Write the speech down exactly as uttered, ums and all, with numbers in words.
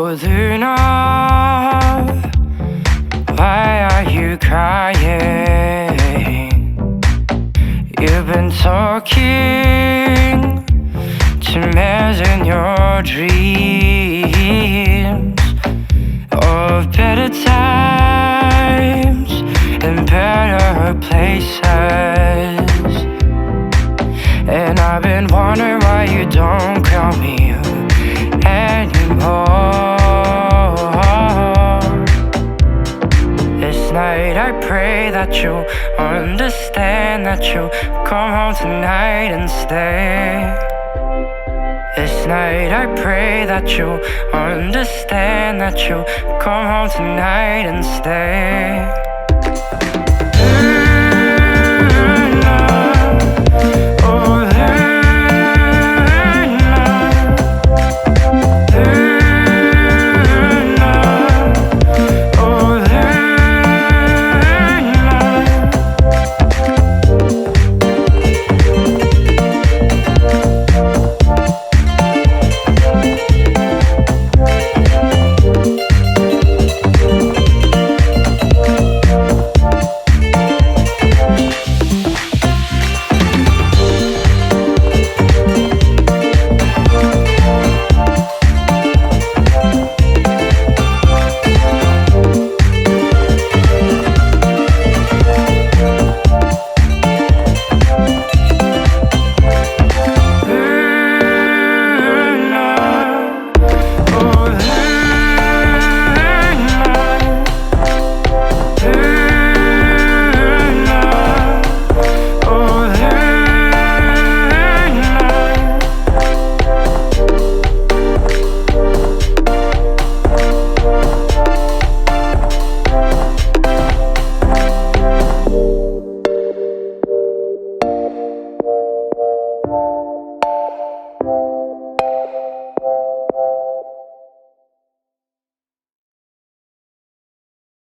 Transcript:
Oh Luna, why are you crying? You've been talking to me in your dreams of better times and better places. And I've been wondering why you don't call me anymore. This night I pray that you understand, that you come home tonight and stay. This night I pray that you understand, that you come home tonight and stay.